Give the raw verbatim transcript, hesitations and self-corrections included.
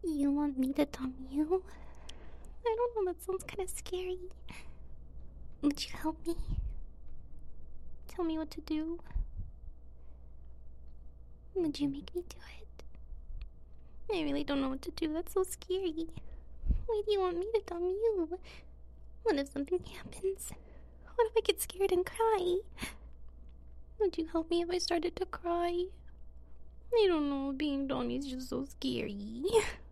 You want me to dump you? I don't know, that sounds kind of scary. Would you help me? Tell me what to do? Would you make me do it? I really don't know what to do, that's so scary. Why do you want me to dump you? What if something happens? What if I get scared and cry? Would you help me if I started to cry? I don't know, being Donnie is just so scary.